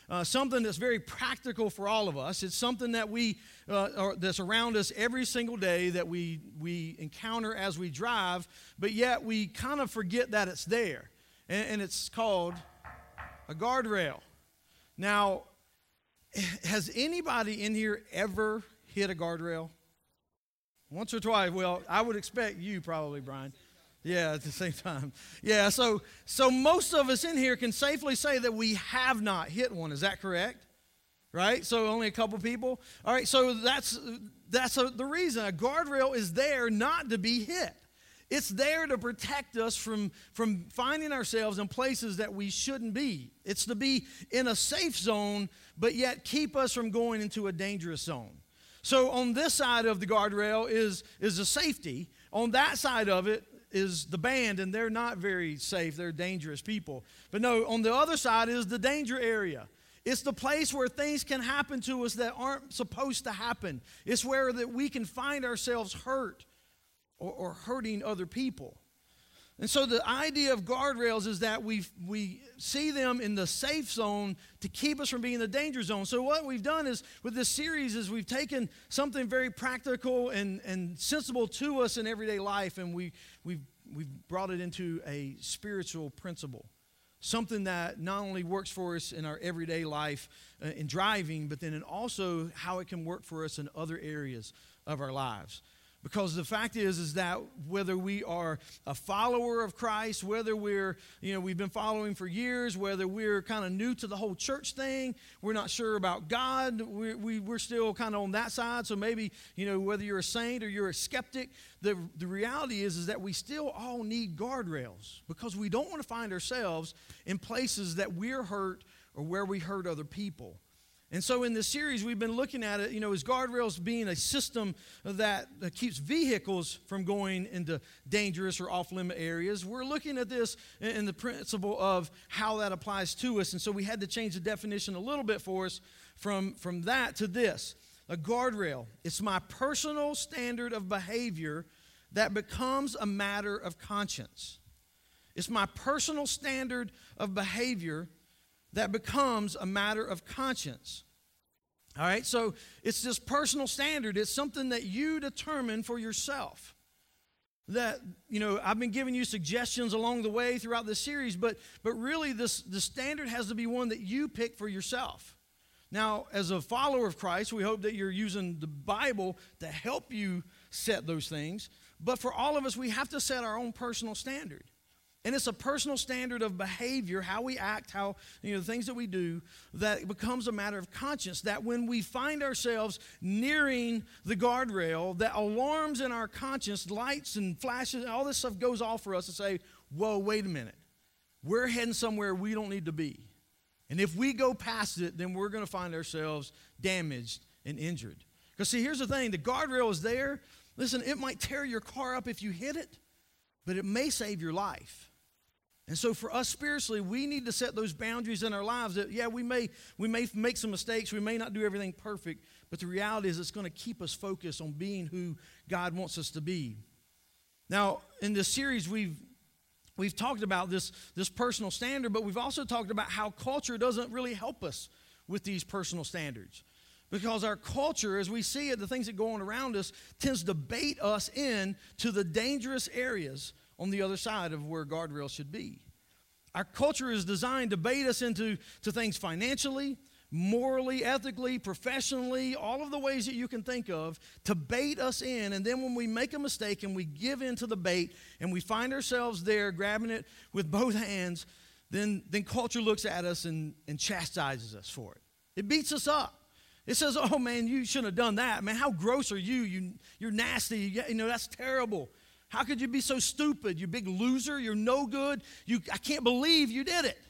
something that's very practical for all of us. It's something that that's around us every single day that we encounter as we drive, but yet we kind of forget that it's there. And it's called a guardrail. Now, has anybody in here ever hit a guardrail? Once or twice? Well, I would expect you probably, Brian. Yeah, at the same time. Yeah, so most of us in here can safely say that we have not hit one. Is that correct? Right? So only a couple people? All right, so that's the reason. A guardrail is there not to be hit. It's there to protect us from finding ourselves in places that we shouldn't be. It's to be in a safe zone, but yet keep us from going into a dangerous zone. So on this side of the guardrail is the safety. On that side of it is the band, and they're not very safe. They're dangerous people. But no, on the other side is the danger area. It's the place where things can happen to us that aren't supposed to happen. It's where that we can find ourselves hurt or hurting other people. And so the idea of guardrails is that we see them in the safe zone to keep us from being in the danger zone. So what we've done is, with this series, is we've taken something very practical and sensible to us in everyday life, and we've brought it into a spiritual principle. Something that not only works for us in our everyday life in driving, but then also how it can work for us in other areas of our lives. Because the fact is that whether we are a follower of Christ, whether we've been following for years, whether we're kind of new to the whole church thing, we're not sure about God, we're still kind of on that side. So maybe, whether you're a saint or you're a skeptic, the reality is that we still all need guardrails, because we don't want to find ourselves in places that we're hurt or where we hurt other people. And so in this series, we've been looking at it, as guardrails being a system that keeps vehicles from going into dangerous or off-limit areas. We're looking at this in the principle of how that applies to us. And so we had to change the definition a little bit for us from that to this. A guardrail, it's my personal standard of behavior that becomes a matter of conscience. It's my personal standard of behavior that becomes a matter of conscience. All right, so it's this personal standard. It's something that you determine for yourself. That, I've been giving you suggestions along the way throughout this series, but really the standard has to be one that you pick for yourself. Now, as a follower of Christ, we hope that you're using the Bible to help you set those things. But for all of us, we have to set our own personal standard. And it's a personal standard of behavior, how we act, how, the things that we do, that becomes a matter of conscience. That when we find ourselves nearing the guardrail, that alarms in our conscience, lights and flashes, all this stuff goes off for us to say, whoa, wait a minute. We're heading somewhere we don't need to be. And if we go past it, then we're going to find ourselves damaged and injured. Because see, here's the thing. The guardrail is there. Listen, it might tear your car up if you hit it, but it may save your life. And so for us spiritually, we need to set those boundaries in our lives that, we may make some mistakes, we may not do everything perfect, but the reality is it's going to keep us focused on being who God wants us to be. Now, in this series, we've talked about this personal standard, but we've also talked about how culture doesn't really help us with these personal standards. Because our culture, as we see it, the things that go on around us, tends to bait us in to the dangerous areas on the other side of where guardrails should be. Our culture is designed to bait us into things financially, morally, ethically, professionally, all of the ways that you can think of, to bait us in. And then when we make a mistake and we give in to the bait and we find ourselves there grabbing it with both hands, then culture looks at us and chastises us for it. It beats us up. It says, oh man, you shouldn't have done that. Man, how gross are you? You're nasty. That's terrible. How could you be so stupid? You big loser. You're no good. I can't believe you did it.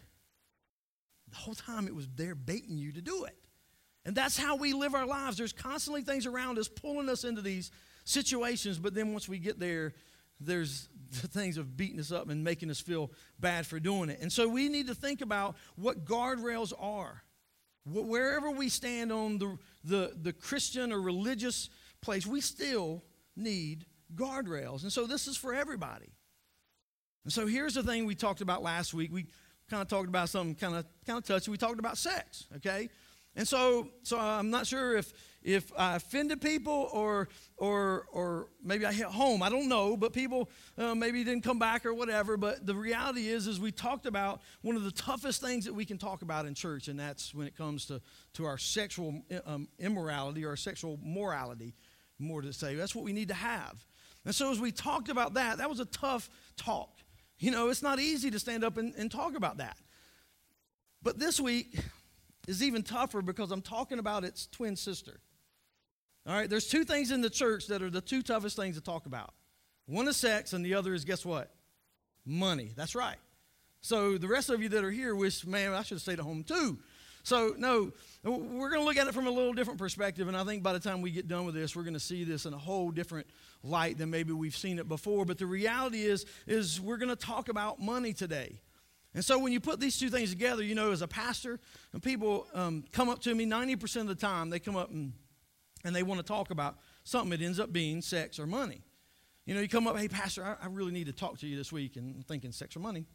The whole time it was there baiting you to do it. And that's how we live our lives. There's constantly things around us pulling us into these situations, but then once we get there, there's the things of beating us up and making us feel bad for doing it. And so we need to think about what guardrails are. Wherever we stand on the Christian or religious place, we still need guardrails. And so this is for everybody. And so here's the thing we talked about last week. kind of talked about something kind of touchy. We talked about sex, okay? And so I'm not sure if I offended people or maybe I hit home. I don't know, but people maybe didn't come back or whatever. But the reality is we talked about one of the toughest things that we can talk about in church, and that's when it comes to our sexual immorality or our sexual morality, more to say. That's what we need to have. And so as we talked about that was a tough talk. You know, it's not easy to stand up and talk about that. But this week is even tougher because I'm talking about its twin sister. All right, there's two things in the church that are the two toughest things to talk about. One is sex, and the other is, guess what? Money. That's right. So the rest of you that are here wish, man, I should have stayed at home too. So no, we're going to look at it from a little different perspective, and I think by the time we get done with this, we're going to see this in a whole different light than maybe we've seen it before. But the reality is we're going to talk about money today. And so when you put these two things together, you know, as a pastor, and people come up to me 90% of the time, they come up and they want to talk about something that ends up being sex or money. You know, you come up, hey, pastor, I really need to talk to you this week, and I'm thinking sex or money.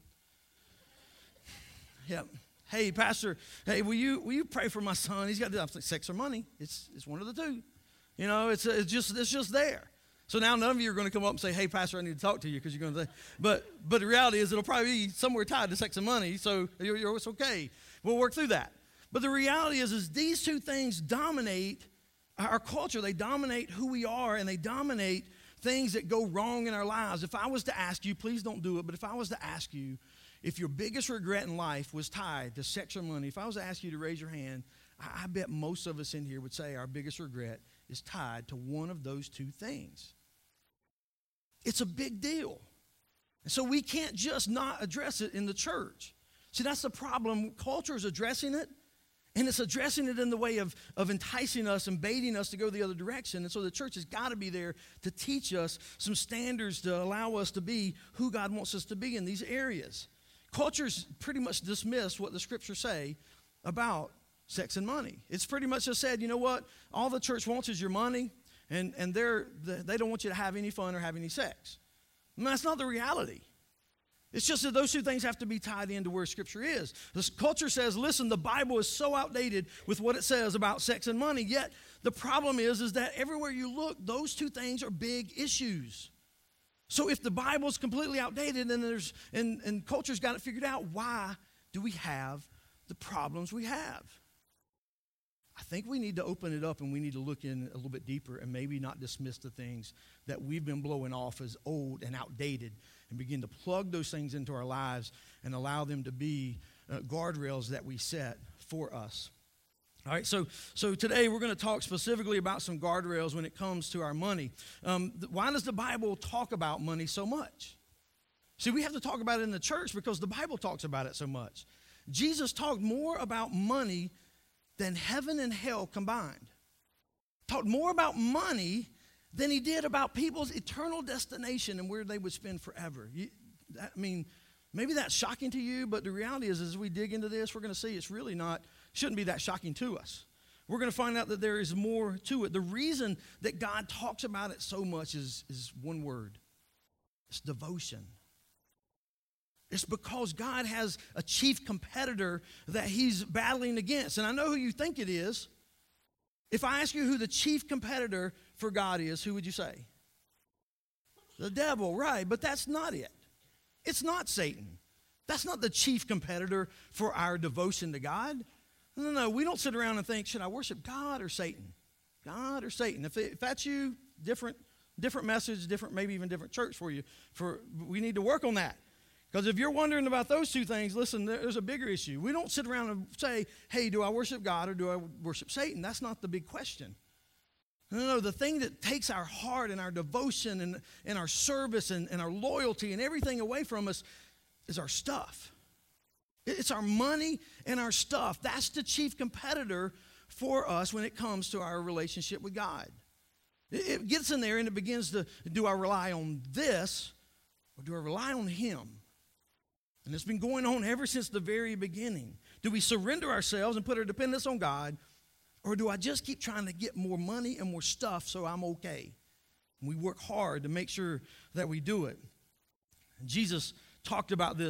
Yeah. Hey, pastor, hey, will you pray for my son? He's got to do sex or money. It's one of the two. You know, it's just there. So now none of you are going to come up and say, hey, pastor, I need to talk to you, because you're going to say, but the reality is it'll probably be somewhere tied to sex and money, so it's okay. We'll work through that. But the reality is these two things dominate our culture. They dominate who we are, and they dominate things that go wrong in our lives. If I was to ask you, please don't do it, but if I was to ask you if your biggest regret in life was tied to sex or money, if I was to ask you to raise your hand, I bet most of us in here would say our biggest regret is tied to one of those two things. It's a big deal. And so we can't just not address it in the church. See, that's the problem. Culture is addressing it, and it's addressing it in the way of enticing us and baiting us to go the other direction. And so the church has got to be there to teach us some standards to allow us to be who God wants us to be in these areas. Culture's pretty much dismissed what the scriptures say about sex and money. It's pretty much just said, you know what? All the church wants is your money, and they don't want you to have any fun or have any sex. And that's not the reality. It's just that those two things have to be tied into where Scripture is. This culture says, listen, the Bible is so outdated with what it says about sex and money, yet the problem is that everywhere you look, those two things are big issues. So if the Bible's completely outdated and culture's got it figured out, why do we have the problems we have? I think we need to open it up, and we need to look in a little bit deeper and maybe not dismiss the things that we've been blowing off as old and outdated, and begin to plug those things into our lives and allow them to be guardrails that we set for us. All right, so today we're going to talk specifically about some guardrails when it comes to our money. Why does the Bible talk about money so much? See, we have to talk about it in the church because the Bible talks about it so much. Jesus talked more about money than heaven and hell combined. Talked more about money than he did about people's eternal destination and where they would spend forever. Maybe that's shocking to you, but the reality is as we dig into this, we're going to see it's really shouldn't be that shocking to us. We're going to find out that there is more to it. The reason that God talks about it so much is one word. It's devotion. It's because God has a chief competitor that he's battling against. And I know who you think it is. If I ask you who the chief competitor for God is, who would you say? The devil, right. But that's not it. It's not Satan. That's not the chief competitor for our devotion to God. No. We don't sit around and think, should I worship God or Satan? God or Satan? If that's you, different message, maybe even different church for you. We need to work on that. Because if you're wondering about those two things, listen, there's a bigger issue. We don't sit around and say, hey, do I worship God or do I worship Satan? That's not the big question. No, the thing that takes our heart and our devotion and our service and our loyalty and everything away from us is our stuff. It's our money and our stuff. That's the chief competitor for us when it comes to our relationship with God. It gets in there and it begins to, do I rely on this or do I rely on Him? And it's been going on ever since the very beginning. Do we surrender ourselves and put our dependence on God, or do I just keep trying to get more money and more stuff so I'm okay? And we work hard to make sure that we do it. And Jesus talked about this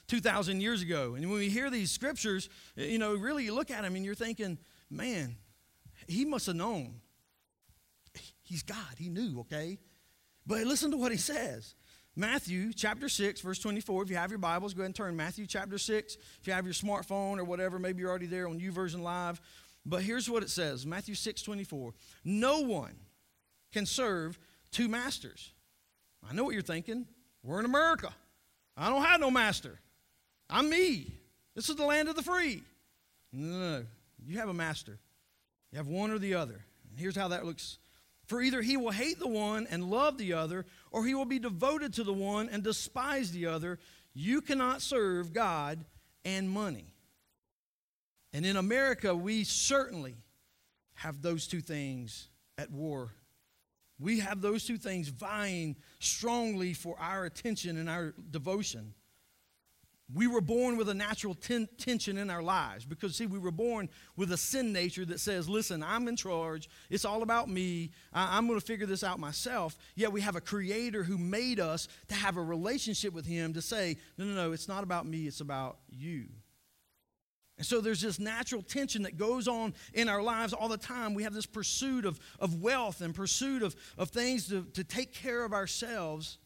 2,000 years ago. And when we hear these scriptures, really you look at them and you're thinking, man, he must have known. He's God. He knew, okay? But listen to what he says. Matthew chapter 6, verse 24. If you have your Bibles, go ahead and turn Matthew chapter 6. If you have your smartphone or whatever, maybe you're already there on YouVersion Live. But here's what it says, Matthew 6, 24. No one can serve two masters. I know what you're thinking. We're in America. I don't have no master. I'm me. This is the land of the free. No. You have a master. You have one or the other. And here's how that looks. For either he will hate the one and love the other, or he will be devoted to the one and despise the other. You cannot serve God and money. And in America, we certainly have those two things at war. We have those two things vying strongly for our attention and our devotion. We were born with a natural tension in our lives because, see, we were born with a sin nature that says, listen, I'm in charge. It's all about me. I'm going to figure this out myself. Yet we have a creator who made us to have a relationship with him to say, no, it's not about me. It's about you. And so there's this natural tension that goes on in our lives all the time. We have this pursuit of wealth and pursuit of things to take care of ourselves.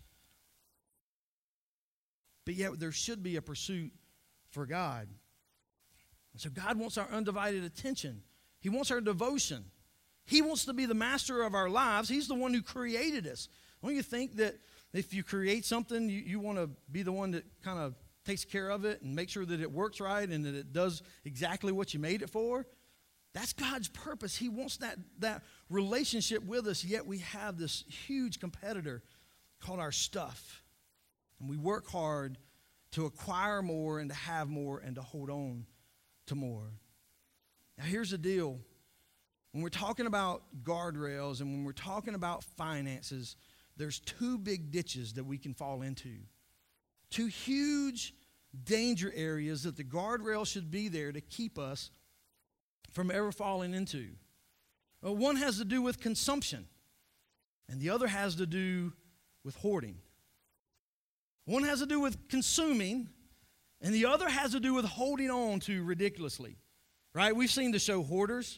But yet there should be a pursuit for God. And so God wants our undivided attention. He wants our devotion. He wants to be the master of our lives. He's the one who created us. Don't you think that if you create something, you want to be the one that kind of takes care of it and make sure that it works right and that it does exactly what you made it for? That's God's purpose. He wants that relationship with us, yet we have this huge competitor called our stuff. And we work hard to acquire more and to have more and to hold on to more. Now here's the deal. When we're talking about guardrails and when we're talking about finances, there's two big ditches that we can fall into. Two huge danger areas that the guardrail should be there to keep us from ever falling into. Well, one has to do with consumption, and the other has to do with hoarding. One has to do with consuming, and the other has to do with holding on to ridiculously, right? We've seen the show Hoarders,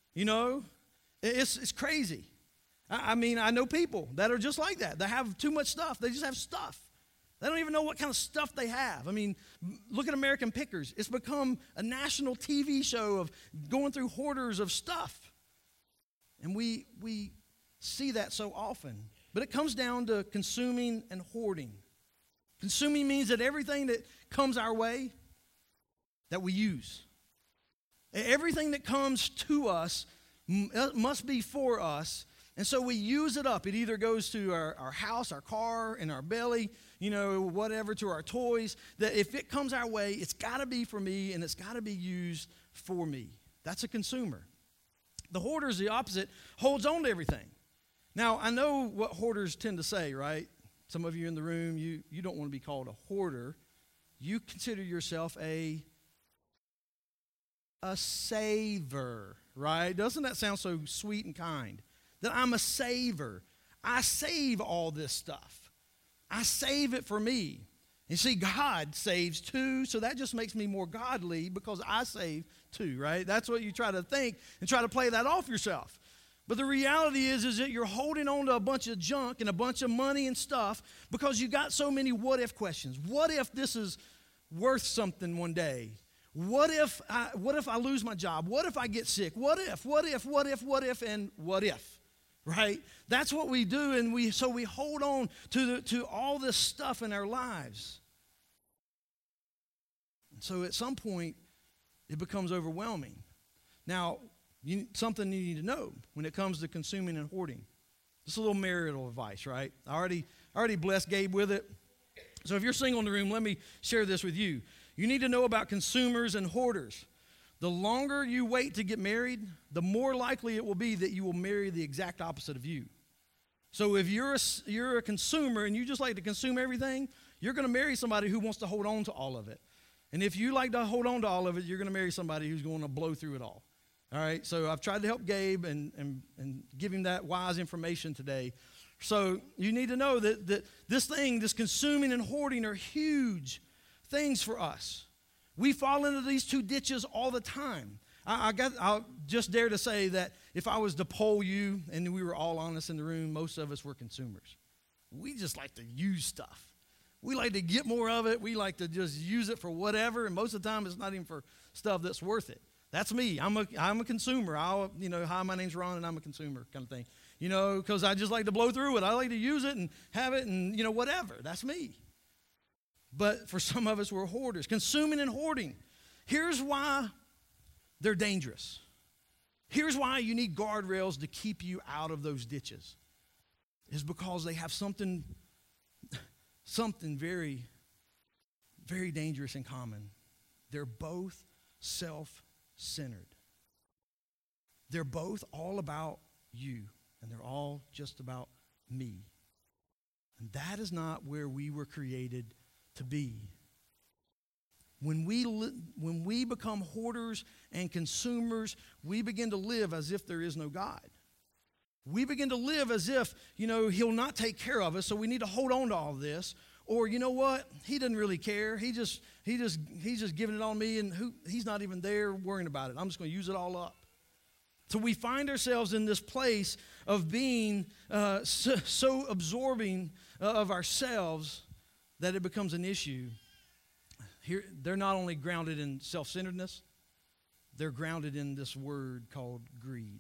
It's crazy. I mean, I know people that are just like that. They have too much stuff. They just have stuff. They don't even know what kind of stuff they have. I mean, look at American Pickers. It's become a national TV show of going through hoarders of stuff. And we see that so often. But it comes down to consuming and hoarding. Consuming means that everything that comes our way, that we use. Everything that comes to us must be for us, and so we use it up. It either goes to our house, our car, in our belly, whatever, to our toys, that if it comes our way, it's got to be for me, and it's got to be used for me. That's a consumer. The hoarder is the opposite, holds on to everything. Now, I know what hoarders tend to say, right? Some of you in the room, you don't want to be called a hoarder. You consider yourself a saver, right? Doesn't that sound so sweet and kind? That I'm a saver. I save all this stuff. I save it for me. And see, God saves too, so that just makes me more godly because I save too, right? That's what you try to think and try to play that off yourself. But the reality is that you're holding on to a bunch of junk and a bunch of money and stuff because you got so many what-if questions. What if this is worth something one day? What if I lose my job? What if I get sick? What if, and what if? Right? That's what we do, and we hold on to all this stuff in our lives. And so at some point, it becomes overwhelming. Now, something you need to know when it comes to consuming and hoarding. Just a little marital advice, right? I already blessed Gabe with it. So if you're single in the room, let me share this with you. You need to know about consumers and hoarders. The longer you wait to get married, the more likely it will be that you will marry the exact opposite of you. So if you're a consumer and you just like to consume everything, you're going to marry somebody who wants to hold on to all of it. And if you like to hold on to all of it, you're going to marry somebody who's going to blow through it all. All right, so I've tried to help Gabe and give him that wise information today. So you need to know that this consuming and hoarding are huge things for us. We fall into these two ditches all the time. I'll just dare to say that if I was to poll you, and we were all honest in the room, most of us were consumers. We just like to use stuff. We like to get more of it. We like to just use it for whatever, and most of the time it's not even for stuff that's worth it. That's me. I'm a consumer. Hi, my name's Ron, and I'm a consumer kind of thing. Because I just like to blow through it. I like to use it and have it and, whatever. That's me. But for some of us, we're hoarders. Consuming and hoarding. Here's why they're dangerous. Here's why you need guardrails to keep you out of those ditches. Is because they have something very, very dangerous in common. They're both self-centered. They're both all about you, and they're all just about me. And that is not where we were created to be. When we become hoarders and consumers, we begin to live as if there is no God. We begin to live as if, he'll not take care of us, so we need to hold on to all this. Or, you know what? He doesn't really care. He's just giving it on me, and he's not even there worrying about it. I'm just going to use it all up. So we find ourselves in this place of being so absorbing of ourselves that it becomes an issue. Here, they're not only grounded in self-centeredness, they're grounded in this word called greed.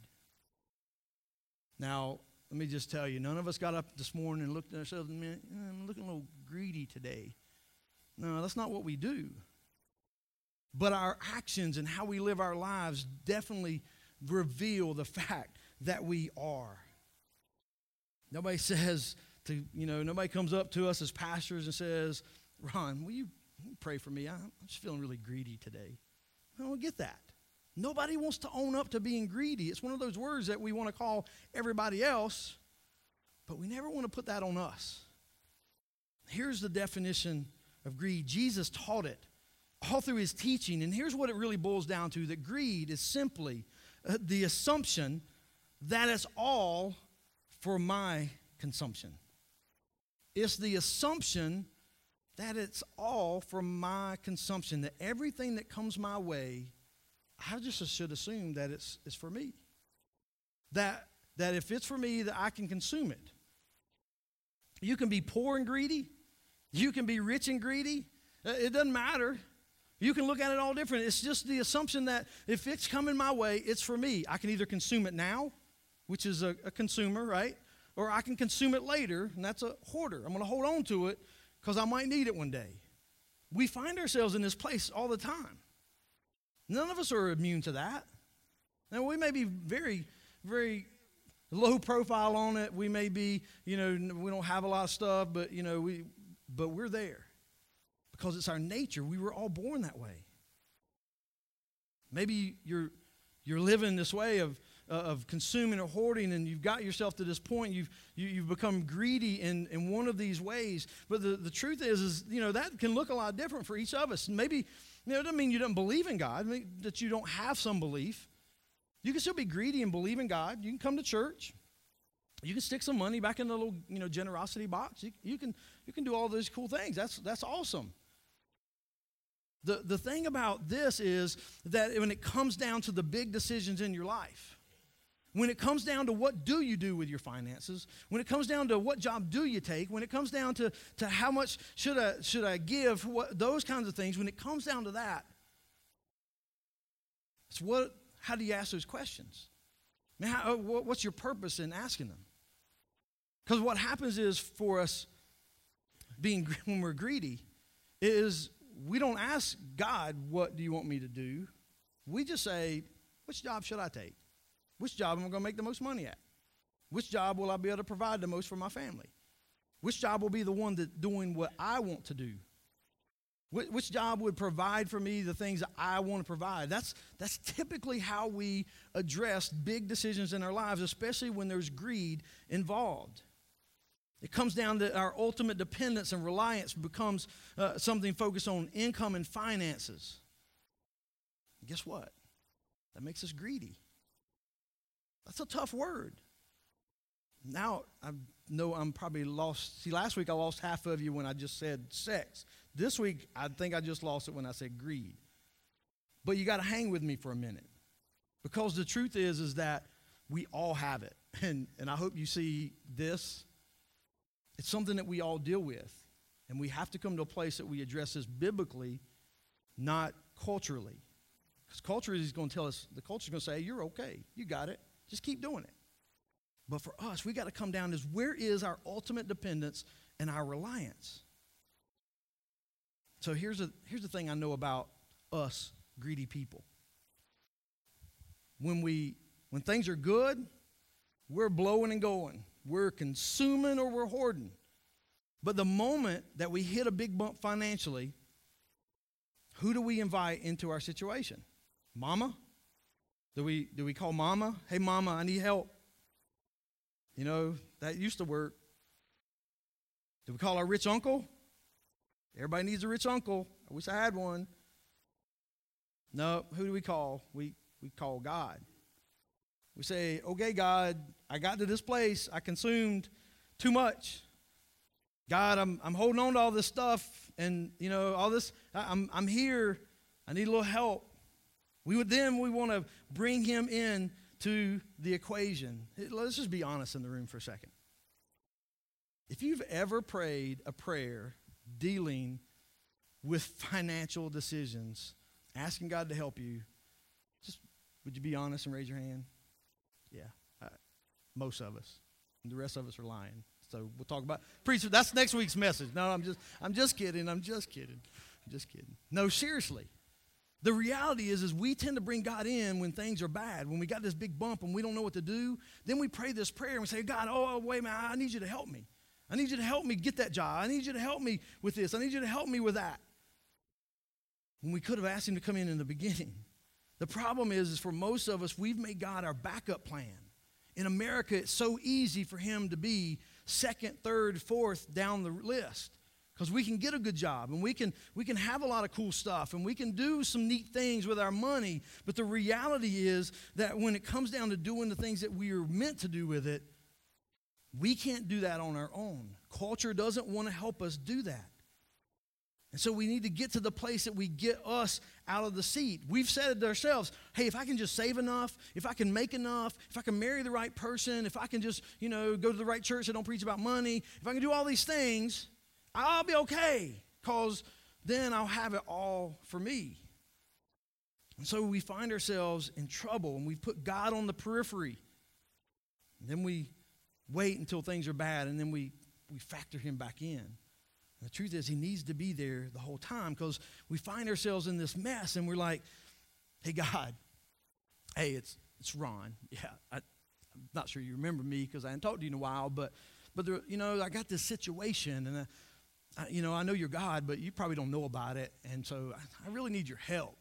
Now, let me just tell you, none of us got up this morning and looked at ourselves and went, I'm looking a little greedy today. No, that's not what we do. But our actions and how we live our lives definitely reveal the fact that we are. Nobody comes up to us as pastors and says, Ron, will you pray for me? I'm just feeling really greedy today. I don't get that. Nobody wants to own up to being greedy. It's one of those words that we want to call everybody else, but we never want to put that on us. Here's the definition of greed. Jesus taught it all through his teaching, and here's what it really boils down to, that greed is simply the assumption that it's all for my consumption. It's the assumption that it's all for my consumption, that everything that comes my way, I just should assume that it's for me. That if it's for me, that I can consume it. You can be poor and greedy. You can be rich and greedy. It doesn't matter. You can look at it all different. It's just the assumption that if it's coming my way, it's for me. I can either consume it now, which is a consumer, right? Or I can consume it later, and that's a hoarder. I'm going to hold on to it because I might need it one day. We find ourselves in this place all the time. None of us are immune to that. Now, we may be very, very low profile on it. We may be, we don't have a lot of stuff, but, but we're there because it's our nature. We were all born that way. Maybe you're living this way of consuming or hoarding, and you've got yourself to this point. You've become greedy in one of these ways. But the truth is that can look a lot different for each of us. And maybe it doesn't mean you don't believe in God, that you don't have some belief. You can still be greedy and believe in God. You can come to church. You can stick some money back in the little generosity box. You can do all those cool things. That's awesome. The thing about this is that when it comes down to the big decisions in your life, when it comes down to what do you do with your finances, when it comes down to what job do you take, when it comes down to how much should I give, those kinds of things, when it comes down to that, how do you ask those questions? What's your purpose in asking them? Because what happens is for us when we're greedy is we don't ask God, what do you want me to do? We just say, which job should I take? Which job am I going to make the most money at? Which job will I be able to provide the most for my family? Which job will be the one that's doing what I want to do? Which job would provide for me the things that I want to provide? That's typically how we address big decisions in our lives, especially when there's greed involved. It comes down to our ultimate dependence and reliance becomes something focused on income and finances. And guess what? That makes us greedy. That's a tough word. Now I know I'm probably lost. See, last week I lost half of you when I just said sex. This week I think I just lost it when I said greed. But you got to hang with me for a minute, because the truth is that we all have it. And I hope you see this. It's something that we all deal with. And we have to come to a place that we address this biblically, not culturally. Because culture is going to tell us, the culture is going to say, hey, you're okay. You got it. Just keep doing it. But for us, we got to come down to where is our ultimate dependence and our reliance? So here's the thing I know about us greedy people. When things are good, we're blowing and going. We're consuming or we're hoarding. But the moment that we hit a big bump financially, who do we invite into our situation? Mama? Do we call mama? Hey, mama, I need help. You know, that used to work. Do we call our rich uncle? Everybody needs a rich uncle. I wish I had one. No, who do we call? We call God. We say, okay, God, I got to this place. I consumed too much. God, I'm holding on to all this stuff, and you know all this. I'm here. I need a little help. We want to bring him in to the equation. Let's just be honest in the room for a second. If you've ever prayed a prayer dealing with financial decisions, asking God to help you, just would you be honest and raise your hand? Yeah, most of us. And the rest of us are lying. So we'll talk about preacher. That's next week's message. No, I'm just kidding. No, seriously. The reality is we tend to bring God in when things are bad. When we got this big bump and we don't know what to do, then we pray this prayer and we say, God, wait a minute, I need you to help me. I need you to help me get that job. I need you to help me with this. I need you to help me with that. When we could have asked him to come in the beginning. The problem is for most of us, we've made God our backup plan. In America, it's so easy for him to be second, third, fourth down the list, because we can get a good job and we can have a lot of cool stuff and we can do some neat things with our money. But the reality is that when it comes down to doing the things that we are meant to do with it, we can't do that on our own. Culture doesn't want to help us do that. And so we need to get to the place that we get us out of the seat. We've said it to ourselves, hey, if I can just save enough, if I can make enough, if I can marry the right person, if I can just, go to the right church that don't preach about money, if I can do all these things, I'll be okay, because then I'll have it all for me. And so we find ourselves in trouble, and we put God on the periphery. And then we wait until things are bad, and then we factor him back in. The truth is he needs to be there the whole time, because we find ourselves in this mess and we're like, hey, God, hey, it's Ron. Yeah, I'm not sure you remember me because I haven't talked to you in a while, but there, I got this situation and, I know you're God, but you probably don't know about it, and so I really need your help.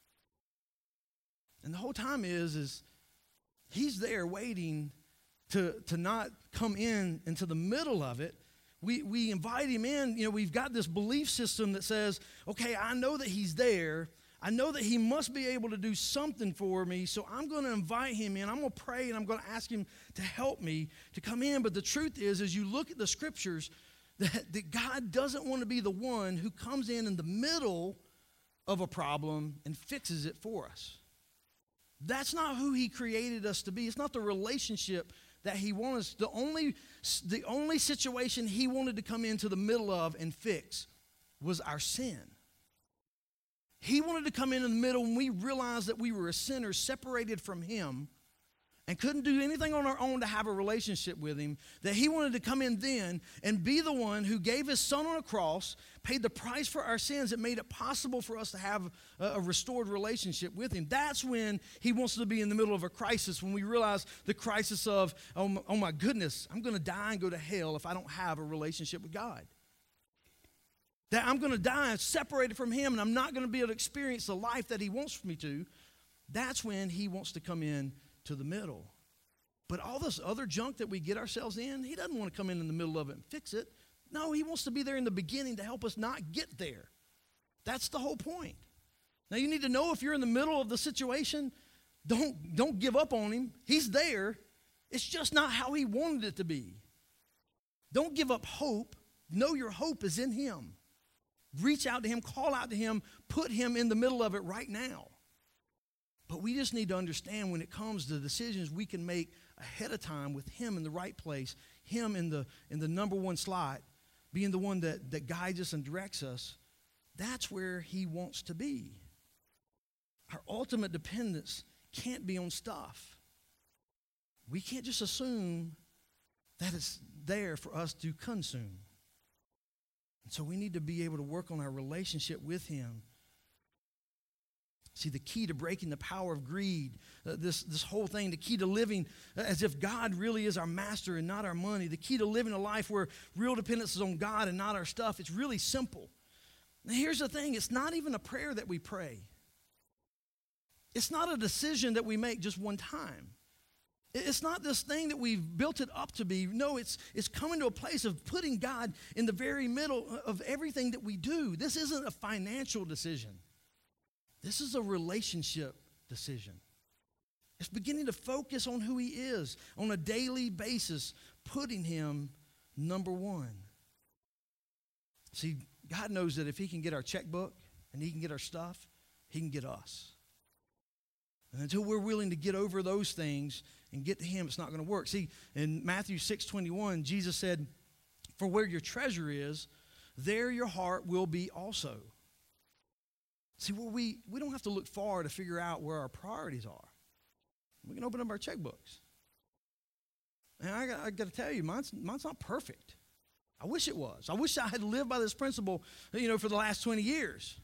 And the whole time is he's there waiting to not come into the middle of it. We invite him in. We've got this belief system that says, okay, I know that he's there. I know that he must be able to do something for me, so I'm going to invite him in. I'm going to pray, and I'm going to ask him to help me to come in. But the truth is, as you look at the scriptures, that God doesn't want to be the one who comes in the middle of a problem and fixes it for us. That's not who he created us to be. It's not the relationship that he wants. The only situation he wanted to come into the middle of and fix was our sin. He wanted to come in the middle when we realized that we were a sinner separated from him and couldn't do anything on our own to have a relationship with him, that he wanted to come in then and be the one who gave his son on a cross, paid the price for our sins, that made it possible for us to have a restored relationship with him. That's when he wants to be in the middle of a crisis, when we realize the crisis of, oh my goodness, I'm going to die and go to hell if I don't have a relationship with God. That I'm going to die separated from him, and I'm not going to be able to experience the life that he wants me to. That's when he wants to come in to the middle. But all this other junk that we get ourselves in, he doesn't want to come in the middle of it and fix it. No, he wants to be there in the beginning to help us not get there. That's the whole point. Now you need to know, if you're in the middle of the situation, don't give up on him. He's there. It's just not how he wanted it to be. Don't give up hope. Know your hope is in him. Reach out to him, call out to him, put him in the middle of it right now. But we just need to understand when it comes to decisions we can make ahead of time with him in the right place, him in the number one slot, being the one that guides us and directs us. That's where he wants to be. Our ultimate dependence can't be on stuff. We can't just assume that it's there for us to consume. And so we need to be able to work on our relationship with him. See, the key to breaking the power of greed, this whole thing, the key to living as if God really is our master and not our money, the key to living a life where real dependence is on God and not our stuff, it's really simple. Now, here's the thing, it's not even a prayer that we pray. It's not a decision that we make just one time. It's not this thing that we've built it up to be. No, it's coming to a place of putting God in the very middle of everything that we do. This isn't a financial decision. This is a relationship decision. It's beginning to focus on who he is on a daily basis, putting him number one. See, God knows that if he can get our checkbook and he can get our stuff, he can get us. And until we're willing to get over those things and get to him, it's not going to work. See, in Matthew 6:21, Jesus said, "For where your treasure is, there your heart will be also." See, well, we don't have to look far to figure out where our priorities are. We can open up our checkbooks. And I got to tell you, mine's not perfect. I wish it was. I wish I had lived by this principle, for the last 20 years.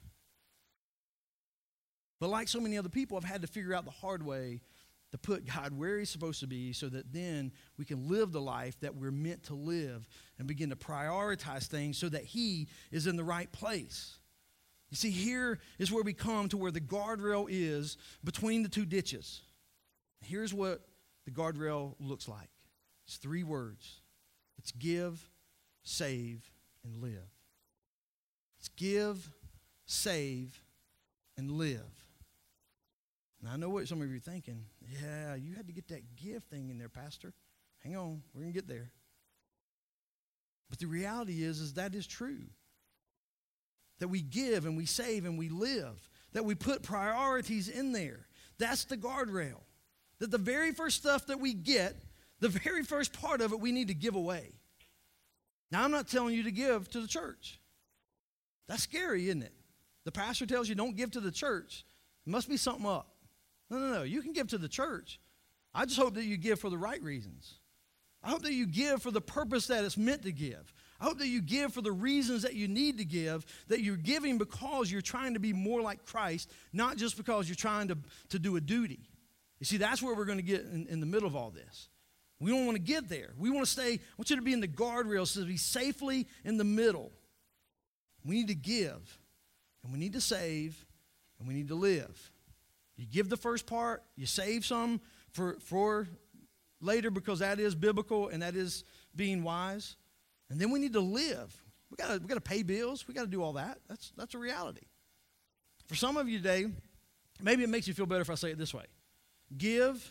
But like so many other people, I've had to figure out the hard way to put God where he's supposed to be so that then we can live the life that we're meant to live and begin to prioritize things so that he is in the right place. You see, here is where we come to where the guardrail is between the two ditches. Here's what the guardrail looks like. It's 3 words. It's give, save, and live. It's give, save, and live. Now, I know what some of you are thinking. Yeah, you had to get that give thing in there, Pastor. Hang on, we're going to get there. But the reality is that is true. That we give and we save and we live. That we put priorities in there. That's the guardrail. That the very first stuff that we get, the very first part of it, we need to give away. Now, I'm not telling you to give to the church. That's scary, isn't it? The pastor tells you don't give to the church. There must be something up. No. You can give to the church. I just hope that you give for the right reasons. I hope that you give for the purpose that it's meant to give. I hope that you give for the reasons that you need to give, that you're giving because you're trying to be more like Christ, not just because you're trying to do a duty. You see, that's where we're going to get in the middle of all this. We don't want to get there. We want to stay, I want you to be in the guardrails so to be safely in the middle. We need to give, and we need to save, and we need to live. You give the first part, you save some for later because that is biblical and that is being wise. And then we need to live. We got to pay bills. We got to do all that. That's a reality. For some of you today, maybe it makes you feel better if I say it this way. Give,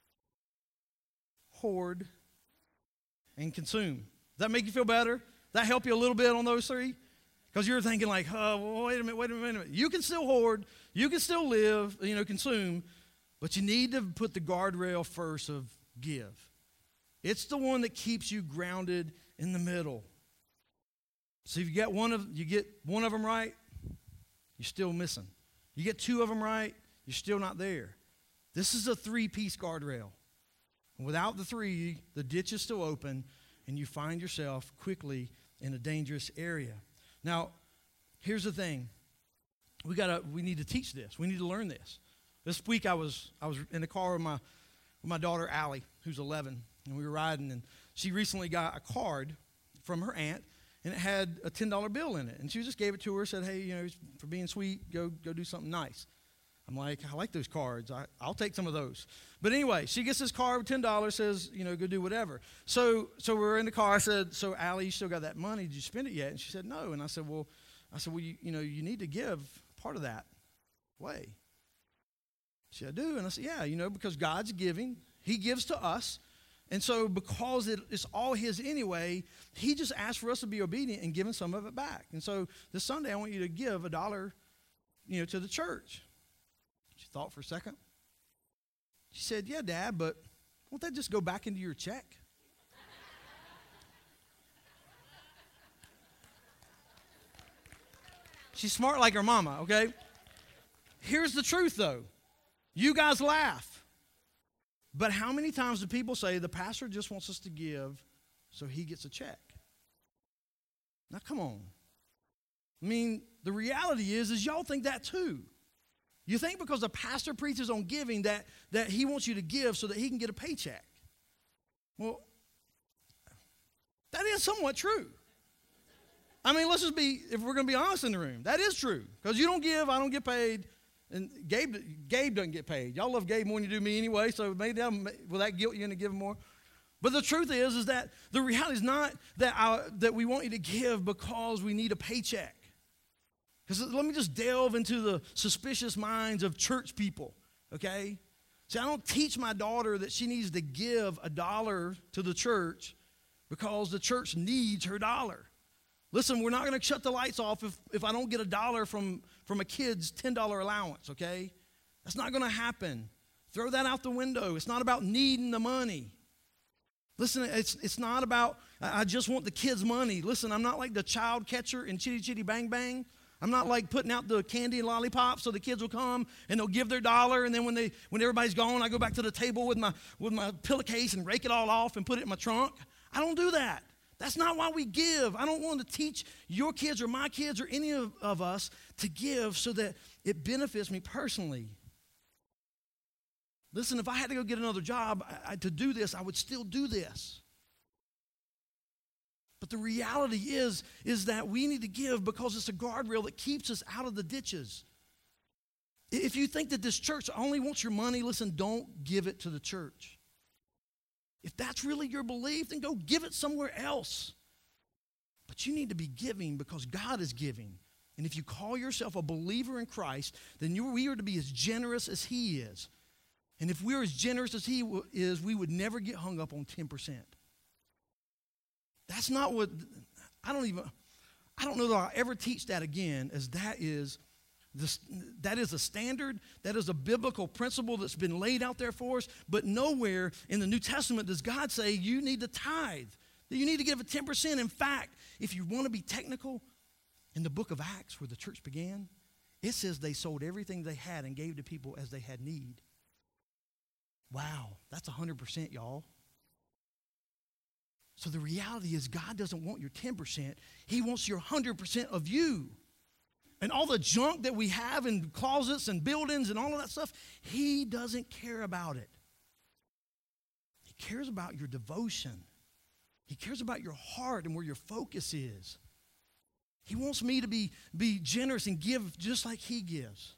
hoard, and consume. Does that make you feel better? Does that help you a little bit on those 3? Because you're thinking like, oh, well, wait a minute. You can still hoard. You can still live, consume. But you need to put the guardrail first of give. It's the one that keeps you grounded in the middle. So if you get one of them right, you're still missing. You get 2 of them right, you're still not there. This is a 3-piece guardrail. And without the 3, the ditch is still open, and you find yourself quickly in a dangerous area. Now, here's the thing. We need to teach this. We need to learn this. This week I was in the car with my daughter Allie, who's 11, and we were riding, and she recently got a card from her aunt, and it had a $10 bill in it. And she just gave it to her, said, hey, for being sweet, go do something nice. I'm like, I like those cards. I'll take some of those. But anyway, she gets this card with $10, says, go do whatever. So we're in the car. I said, so Allie, you still got that money? Did you spend it yet? And she said, no. And I said, well, you need to give part of that away. She said, I do. And I said, yeah, because God's giving. He gives to us. And so because it's all his anyway, he just asked for us to be obedient and giving some of it back. And so this Sunday, I want you to give $1, to the church. She thought for a second. She said, yeah, Dad, but won't that just go back into your check? She's smart like her mama, okay? Here's the truth, though. You guys laugh. But how many times do people say the pastor just wants us to give so he gets a check? Now, come on. I mean, the reality is y'all think that too. You think because the pastor preaches on giving that he wants you to give so that he can get a paycheck. Well, that is somewhat true. I mean, let's just if we're going to be honest in the room, that is true. Because you don't give, I don't get paid, and Gabe doesn't get paid. Y'all love Gabe more than you do me anyway, so maybe will that guilt you into giving more? But the truth is that the reality is not that we want you to give because we need a paycheck. Because let me just delve into the suspicious minds of church people, okay? See, I don't teach my daughter that she needs to give $1 to the church because the church needs her dollar. Listen, we're not going to shut the lights off if I don't get $1 from a kid's $10 allowance, okay? That's not going to happen. Throw that out the window. It's not about needing the money. Listen, it's not about, I just want the kids' money. Listen, I'm not like the child catcher in Chitty Chitty Bang Bang. I'm not like putting out the candy and lollipops so the kids will come and they'll give their $1, and then when everybody's gone, I go back to the table with my pillowcase and rake it all off and put it in my trunk. I don't do that. That's not why we give. I don't want to teach your kids or my kids or any of us to give so that it benefits me personally. Listen, if I had to go get another job to do this, I would still do this. But the reality is that we need to give because it's a guardrail that keeps us out of the ditches. If you think that this church only wants your money, listen, don't give it to the church. If that's really your belief, then go give it somewhere else. But you need to be giving because God is giving. And if you call yourself a believer in Christ, then we are to be as generous as he is. And if we're as generous as he is, we would never get hung up on 10%. That's not what, I don't know that I'll ever teach that again, as that is a standard, that is a biblical principle that's been laid out there for us, but nowhere in the New Testament does God say you need to tithe, that you need to give a 10%. In fact, if you want to be technical, in the book of Acts where the church began, it says they sold everything they had and gave to people as they had need. Wow, that's 100%, y'all. So the reality is God doesn't want your 10%. He wants your 100% of you. And all the junk that we have in closets and buildings and all of that stuff, he doesn't care about it. He cares about your devotion. He cares about your heart and where your focus is. He wants me to be generous and give just like he gives.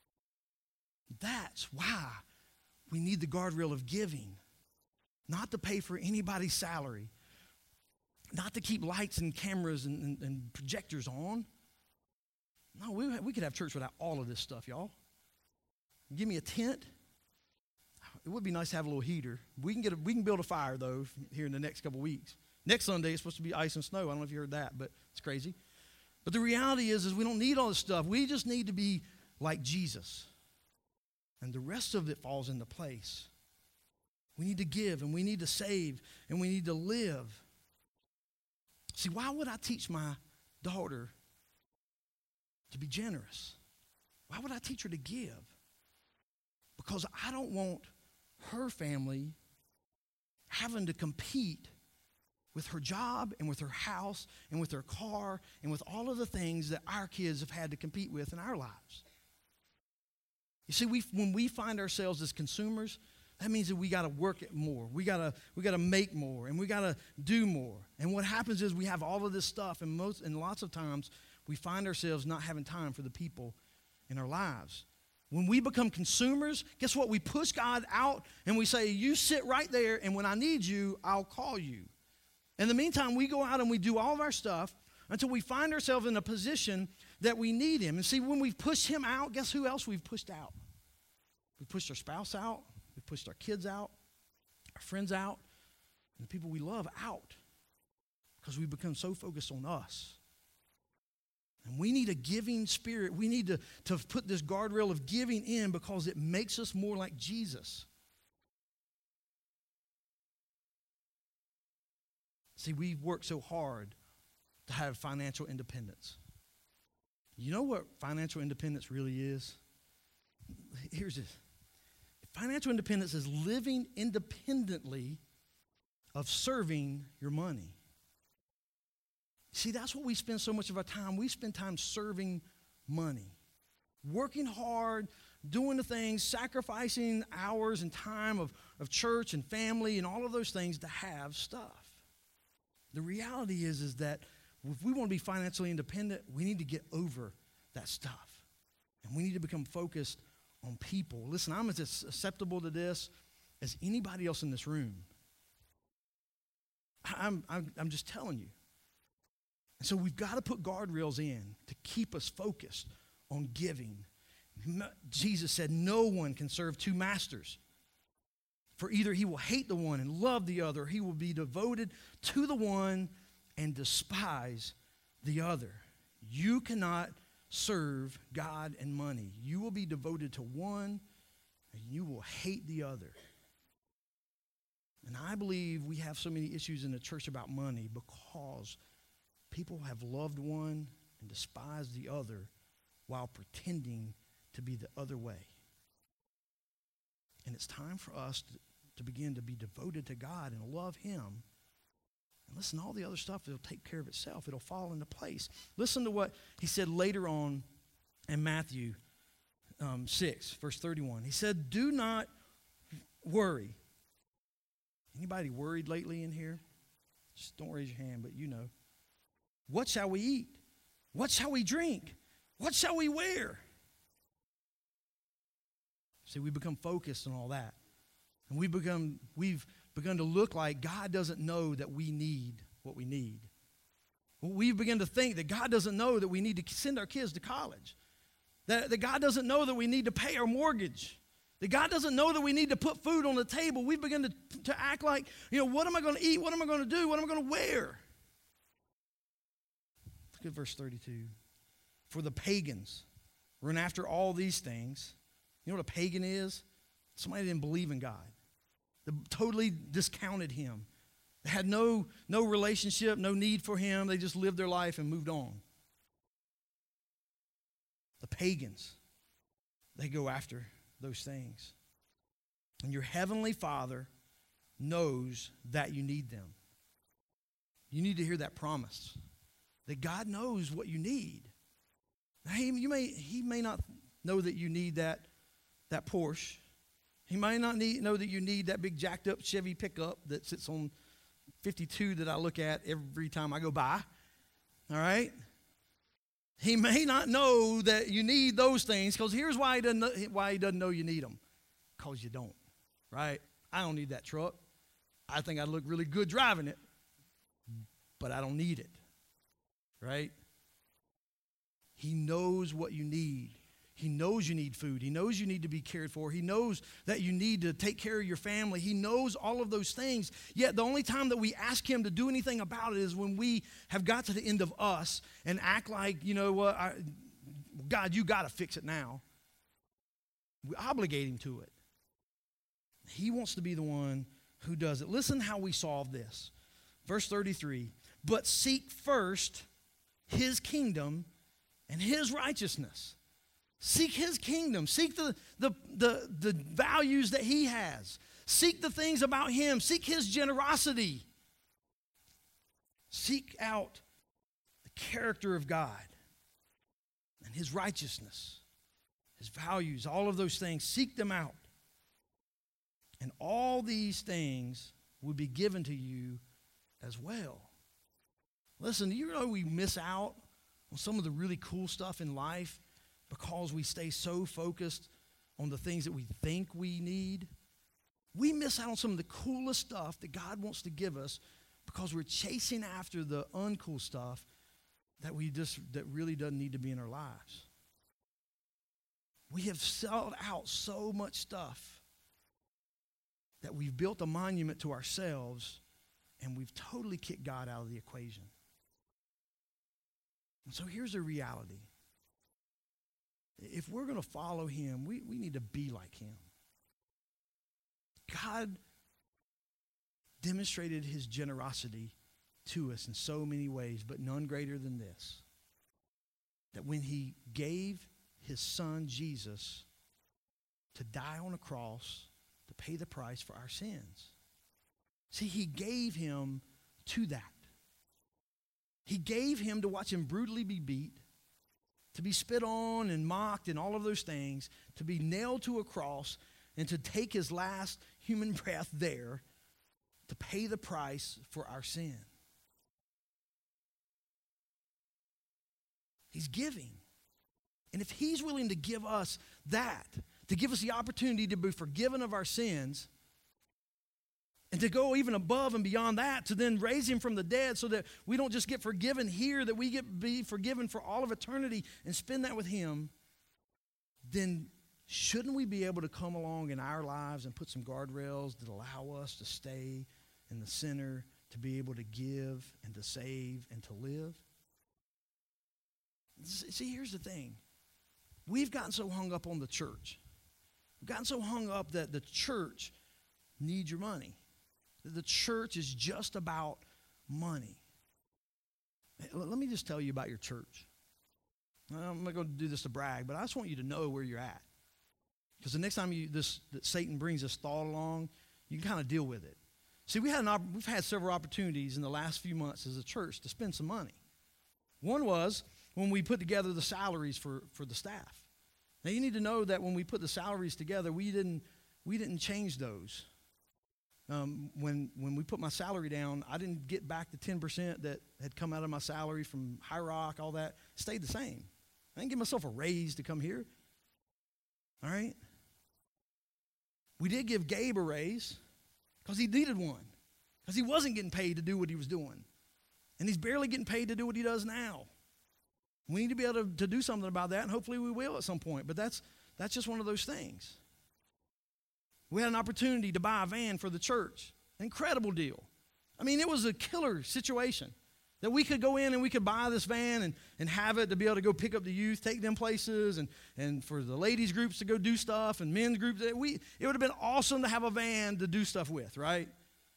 That's why we need the guardrail of giving. Not to pay for anybody's salary. Not to keep lights and cameras and projectors on. No, we could have church without all of this stuff, y'all. Give me a tent. It would be nice to have a little heater. We can build a fire, though, here in the next couple weeks. Next Sunday, it's supposed to be ice and snow. I don't know if you heard that, but it's crazy. But the reality is we don't need all this stuff. We just need to be like Jesus. And the rest of it falls into place. We need to give, and we need to save, and we need to live. See, why would I teach my daughter to be generous? Why would I teach her to give? Because I don't want her family having to compete with her job and with her house and with her car and with all of the things that our kids have had to compete with in our lives. You see, when we find ourselves as consumers, that means that we got to work it more. We got to make more, and we got to do more. And what happens is we have all of this stuff, and lots of times we find ourselves not having time for the people in our lives. When we become consumers, guess what? We push God out, and we say, you sit right there, and when I need you, I'll call you. In the meantime, we go out and we do all of our stuff until we find ourselves in a position that we need him. And see, when we've pushed him out, guess who else we've pushed out? We've pushed our spouse out. We've pushed our kids out, our friends out. and the people we love out because we become so focused on us. And we need a giving spirit. We need to put this guardrail of giving in because it makes us more like Jesus. See, we've worked so hard to have financial independence. You know what financial independence really is? Here's this. Financial independence is living independently of serving your money. See, that's what we spend so much of our time. We spend time serving money, working hard, doing the things, sacrificing hours and time of church and family and all of those things to have stuff. The reality is that if we want to be financially independent, we need to get over that stuff. And we need to become focused on people. Listen, I'm as susceptible to this as anybody else in this room. I'm just telling you. And so we've got to put guardrails in to keep us focused on giving. Jesus said no one can serve two masters. For either he will hate the one and love the other, or he will be devoted to the one and despise the other. You cannot serve God and money. You will be devoted to one and you will hate the other. And I believe we have so many issues in the church about money because people have loved one and despised the other while pretending to be the other way. And it's time for us to begin to be devoted to God and love him. And listen, all the other stuff, it'll take care of itself. It'll fall into place. Listen to what he said later on in Matthew 6, verse 31. He said, do not worry. Anybody worried lately in here? Just don't raise your hand, but you know. What shall we eat? What shall we drink? What shall we wear? See, we become focused on all that. And we've begun to look like God doesn't know that we need what we need. We've begun to think that God doesn't know that we need to send our kids to college. That God doesn't know that we need to pay our mortgage. That God doesn't know that we need to put food on the table. We've begun to act like, what am I going to eat? What am I going to do? What am I going to wear? Look at verse 32. For the pagans run after all these things. You know what a pagan is? Somebody didn't believe in God. They totally discounted him. They had no relationship, no need for him. They just lived their life and moved on. The pagans, they go after those things. And your heavenly Father knows that you need them. You need to hear that promise. That God knows what you need. Now, he may not know that you need that Porsche. He might not know that you need that big jacked up Chevy pickup that sits on 52 that I look at every time I go by. All right? He may not know that you need those things because here's why he doesn't know you need them. Because you don't. Right? I don't need that truck. I think I'd look really good driving it. But I don't need it. Right? He knows what you need. He knows you need food. He knows you need to be cared for. He knows that you need to take care of your family. He knows all of those things. Yet the only time that we ask him to do anything about it is when we have got to the end of us and act like, God, you got to fix it now. We obligate him to it. He wants to be the one who does it. Listen how we solve this. Verse 33, but seek first his kingdom and his righteousness. Seek his kingdom. Seek the values that he has. Seek the things about him. Seek his generosity. Seek out the character of God and his righteousness, his values, all of those things. Seek them out. And all these things will be given to you as well. Listen, do you know we miss out on some of the really cool stuff in life because we stay so focused on the things that we think we need? We miss out on some of the coolest stuff that God wants to give us because we're chasing after the uncool stuff that really doesn't need to be in our lives. We have sold out so much stuff that we've built a monument to ourselves and we've totally kicked God out of the equation. And so here's the reality. If we're going to follow him, we need to be like him. God demonstrated his generosity to us in so many ways, but none greater than this. That when he gave his son Jesus to die on a cross to pay the price for our sins. See, he gave him to that. He gave him to watch him brutally be beat, to be spit on and mocked and all of those things, to be nailed to a cross and to take his last human breath there to pay the price for our sin. He's giving. And if he's willing to give us that, to give us the opportunity to be forgiven of our sins, and to go even above and beyond that, to then raise him from the dead so that we don't just get forgiven here, that we be forgiven for all of eternity and spend that with him, then shouldn't we be able to come along in our lives and put some guardrails that allow us to stay in the center, to be able to give and to save and to live? See, here's the thing. We've gotten so hung up on the church. We've gotten so hung up that the church needs your money. The church is just about money. Let me just tell you about your church. I'm not going to do this to brag, but I just want you to know where you're at. Because the next time that Satan brings this thought along, you can kind of deal with it. See, we've had several opportunities in the last few months as a church to spend some money. One was when we put together the salaries for the staff. Now, you need to know that when we put the salaries together, we didn't change those. When we put my salary down, I didn't get back the 10% that had come out of my salary from High Rock, all that. It stayed the same. I didn't give myself a raise to come here. All right? We did give Gabe a raise because he needed one, because he wasn't getting paid to do what he was doing. And he's barely getting paid to do what he does now. We need to be able to do something about that, and hopefully we will at some point. But that's just one of those things. We had an opportunity to buy a van for the church. Incredible deal. I mean, it was a killer situation that we could go in and we could buy this van and have it to be able to go pick up the youth, take them places, and for the ladies groups to go do stuff and men's groups. It would have been awesome to have a van to do stuff with, right?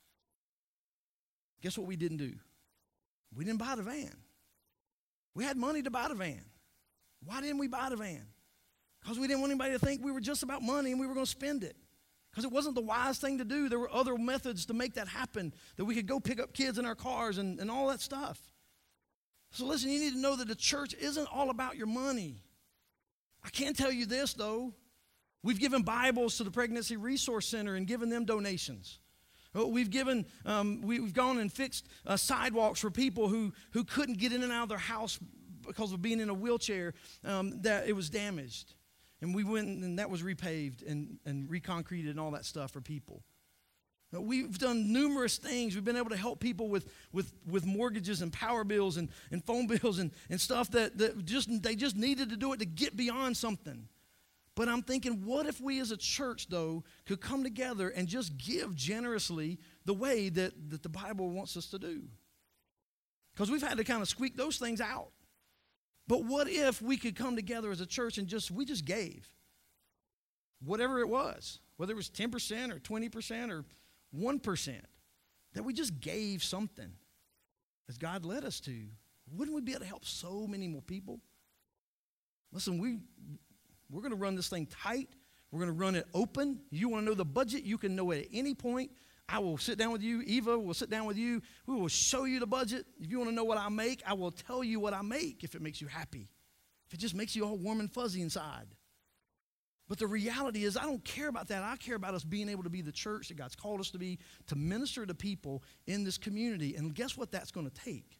Guess what we didn't do? We didn't buy the van. We had money to buy the van. Why didn't we buy the van? Because we didn't want anybody to think we were just about money and we were going to spend it. Because it wasn't the wise thing to do. There were other methods to make that happen, that we could go pick up kids in our cars and all that stuff. So listen, you need to know that the church isn't all about your money. I can tell you this, though. We've given Bibles to the Pregnancy Resource Center and given them donations. We've gone and fixed sidewalks for people who couldn't get in and out of their house because of being in a wheelchair, that it was damaged. And we went and that was repaved and reconcreted and all that stuff for people. We've done numerous things. We've been able to help people with mortgages and power bills and phone bills and stuff that they just needed to do it to get beyond something. But I'm thinking, what if we as a church, though, could come together and just give generously the way that the Bible wants us to do? Because we've had to kind of squeak those things out. But what if we could come together as a church and we just gave? Whatever it was, whether it was 10% or 20% or 1%, that we just gave something as God led us to. Wouldn't we be able to help so many more people? Listen, we're going to run this thing tight. We're going to run it open. You want to know the budget? You can know it at any point. I will sit down with you. Eva will sit down with you. We will show you the budget. If you want to know what I make, I will tell you what I make if it makes you happy. If it just makes you all warm and fuzzy inside. But the reality is I don't care about that. I care about us being able to be the church that God's called us to be, to minister to people in this community. And guess what that's going to take?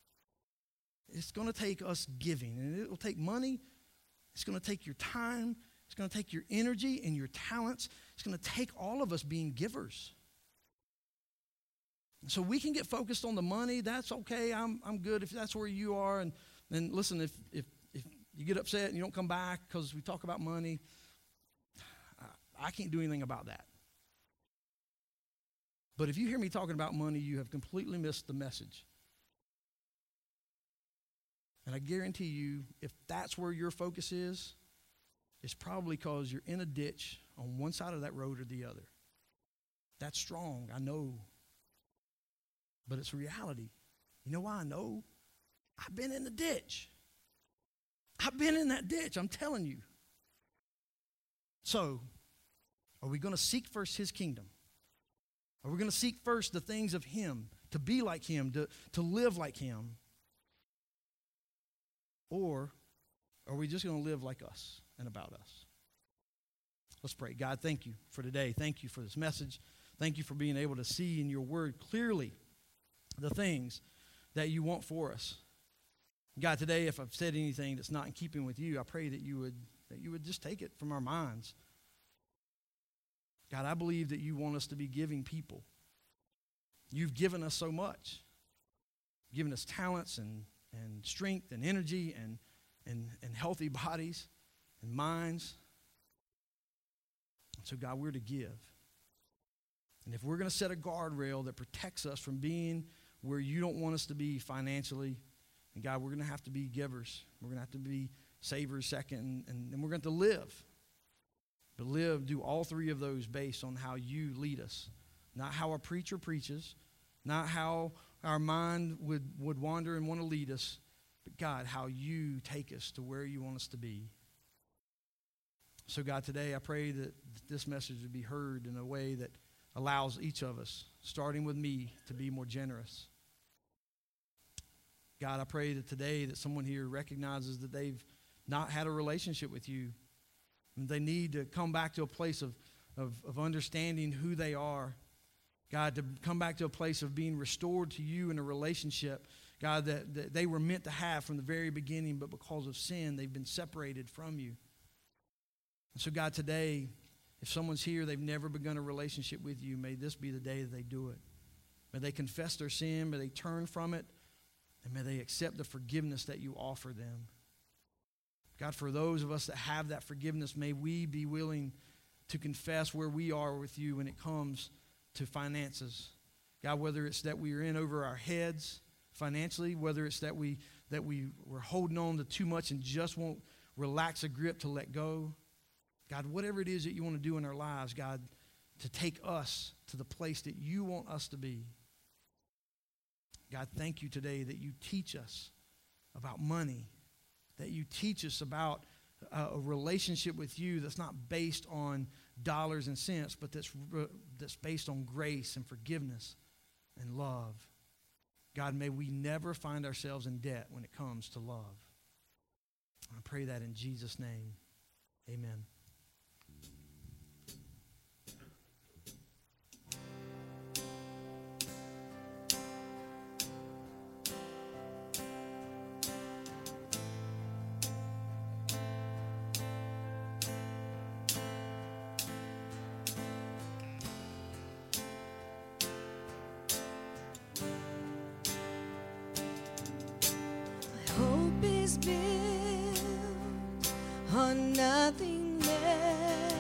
It's going to take us giving. And it will take money. It's going to take your time. It's going to take your energy and your talents. It's going to take all of us being givers. So we can get focused on the money. That's okay. I'm good if that's where you are. And listen, if you get upset and you don't come back because we talk about money, I can't do anything about that. But if you hear me talking about money, you have completely missed the message. And I guarantee you, if that's where your focus is, it's probably because you're in a ditch on one side of that road or the other. That's strong, I know. But it's reality. You know why I know? I've been in the ditch. I've been in that ditch, I'm telling you. So, are we going to seek first his kingdom? Are we going to seek first the things of him, to be like him, to live like him? Or are we just going to live like us and about us? Let's pray. God, thank you for today. Thank you for this message. Thank you for being able to see in your word clearly the things that you want for us. God, today, if I've said anything that's not in keeping with you, I pray that you would just take it from our minds. God, I believe that you want us to be giving people. You've given us so much. You've given us talents and strength and energy and healthy bodies and minds. So, God, we're to give. And if we're going to set a guardrail that protects us from being where you don't want us to be financially, and God, we're going to have to be givers. We're going to have to be savers second, and we're going to live. But do all three of those based on how you lead us. Not how a preacher preaches, not how our mind would wander and want to lead us, but God, how you take us to where you want us to be. So God, today I pray that this message would be heard in a way that allows each of us, starting with me, to be more generous. God, I pray that today that someone here recognizes that they've not had a relationship with you. And they need to come back to a place of understanding who they are. God, to come back to a place of being restored to you in a relationship, God, that they were meant to have from the very beginning, but because of sin, they've been separated from you. And so, God, today, if someone's here, they've never begun a relationship with you, may this be the day that they do it. May they confess their sin, may they turn from it, and may they accept the forgiveness that you offer them. God, for those of us that have that forgiveness, may we be willing to confess where we are with you when it comes to finances. God, whether it's that we are in over our heads financially, whether it's that we're holding on to too much and just won't relax a grip to let go. God, whatever it is that you want to do in our lives, God, to take us to the place that you want us to be. God, thank you today that you teach us about money, that you teach us about a relationship with you that's not based on dollars and cents, but that's based on grace and forgiveness and love. God, may we never find ourselves in debt when it comes to love. I pray that in Jesus' name. Amen. Hope is built on nothing less